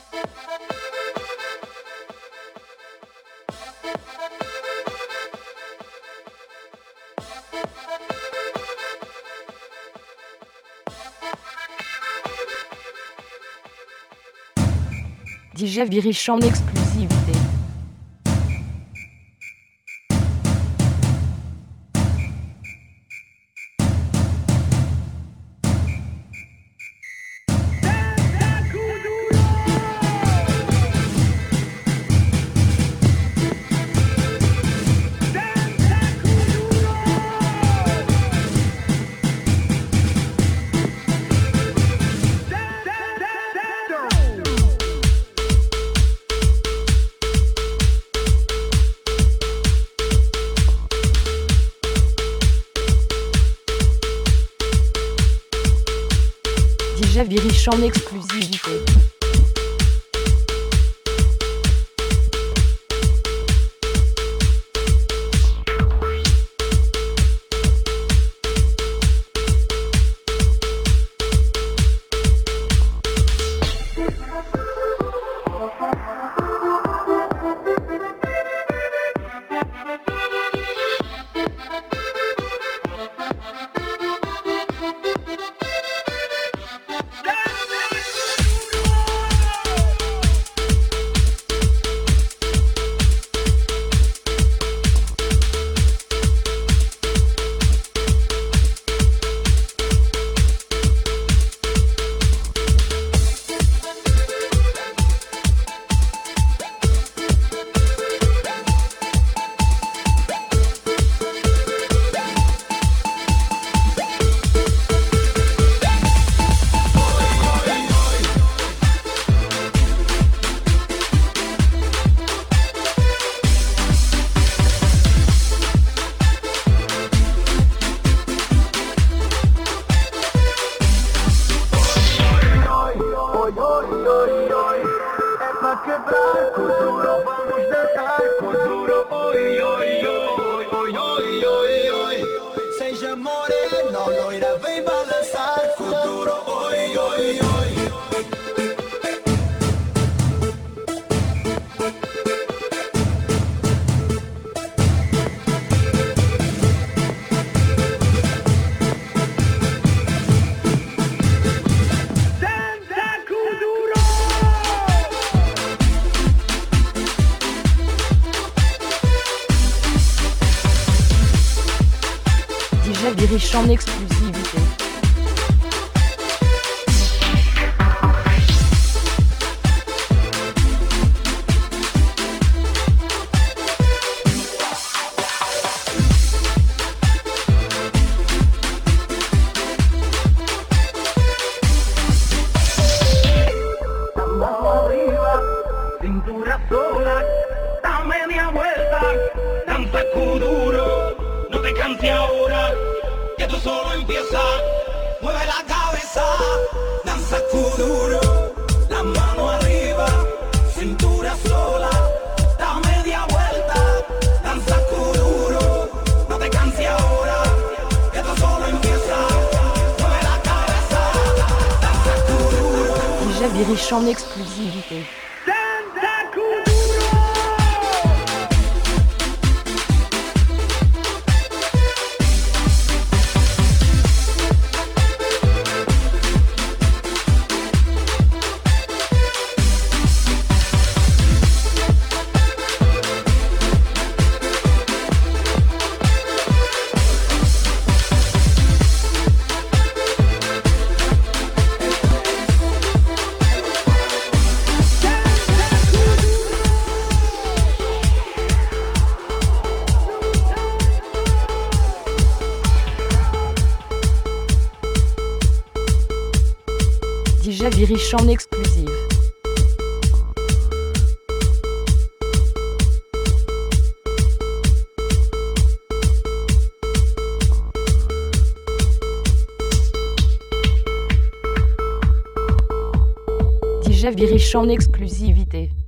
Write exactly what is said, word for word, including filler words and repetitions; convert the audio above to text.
D J Virich en exclusivité. D J Virich en exclusivité. Quebrar com duro, vamos dançar com duro, oi, oi, oi, oi, oi, oi, oi. Seja morena ou loira, vem balançar com duro, oi, oi, oi. D J Virich en exclusivité. Mano arriba, cintura sola, da media vuelta, danza kuduro, no te canses ahora, que tú solo empieza, mueve la cabeza, danza kuduro, la mano arriba, cintura sola, da media vuelta, danza kuduro, no te canses ahora, que tú solo empieza, mueve la cabeza, danza kuduro. D J Virich en exclusivité. D J Virich en exclusive. D J Virich en exclusivité.